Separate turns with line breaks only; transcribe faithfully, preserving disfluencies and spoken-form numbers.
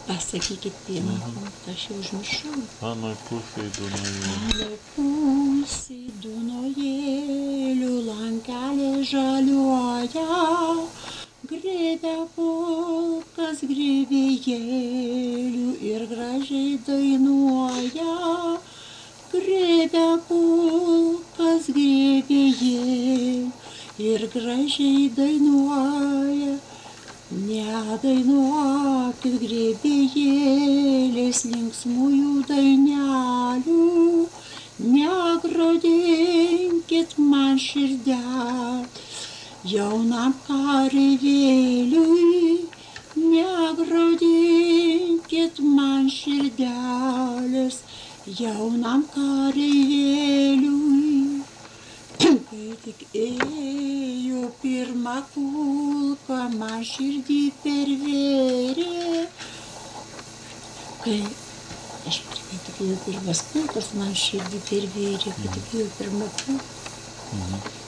Pasakykit pirmą punktą, aš jau užmiršau.
Anoj pusėj Dunojėlių.
Anoj pusėj Dunojėlių lankelė žaliuoja, grėbia pulkas grėbėjėlių ir gražiai dainuoja. Grėbia pulkas grėbėjėlių ir gražiai dainuoja. Nedainuokit grėbėjėliais linksmųjų dainelių, negrodinkit man širdelę, jaunam kareivėliui, negrodinkit man širdelės, jaunam kareivėliui. Kai tik ėjo pirmą kulką, man širdį pervėrė. Kai, aš kai tik ėjo pirmas kulkas, man širdį pervėrė, kai tik ėjo pirmą kulką.